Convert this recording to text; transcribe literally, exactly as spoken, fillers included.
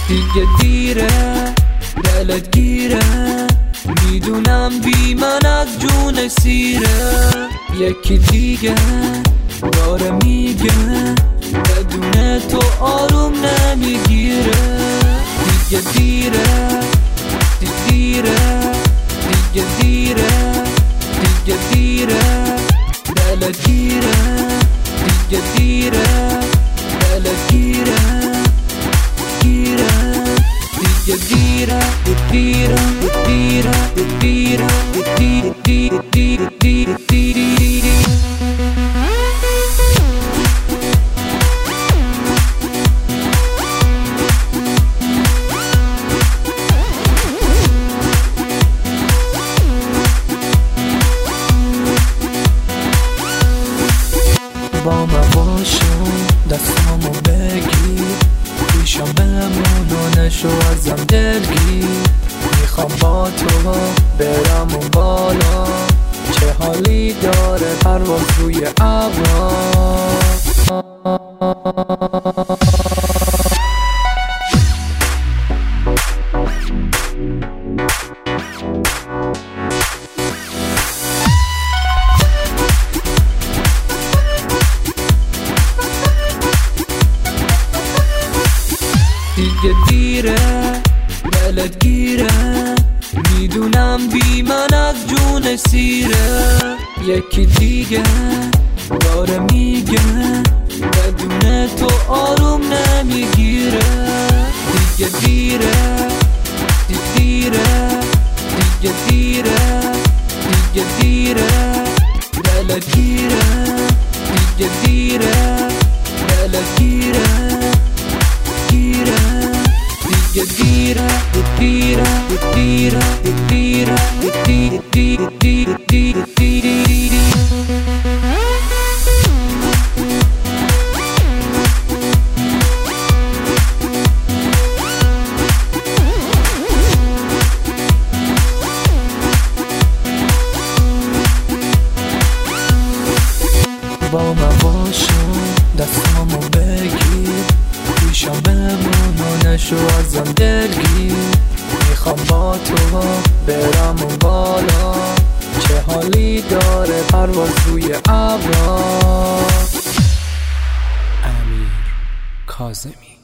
دیگه دیره دلت گیره، میدونم بی من از جون سیره. یکی دیگه داره میگه بدون تو آروم نمیگیره. دیگه دیره دیگه دیره دیگه دیره دیگه دیره دلت گیره. دیگه دیره دلت گیره گیره. دیگه دیره دیره دیره دیره دیره دیره دیره دیره دیره. با من باشم دستامو بگیر، پیشم بمون و نشو ازم دلگیر. میخوام با تو برم اون بالا، چه حالی داره پرواز روی ابرا. دیگه دیره دلت گیره، میدونم بی من از جون سیره. یکی دیگه داره میگه بدون تو آروم نمیگیره. دیگه دیره دیگه دیره دیگه دیره دیگه دیره دلت گیره. دیگه دیره دلت گیره گیره. دیگه دیره دیره دیره دیره دیره دیره دیره دیره. با من باشم دستامو بگیر، پیشم بمون و نشو ازم دلگیر. میخوام با تو برم اون بالا، چه حالی داره پرواز روی ابرا. امیر کاظمی.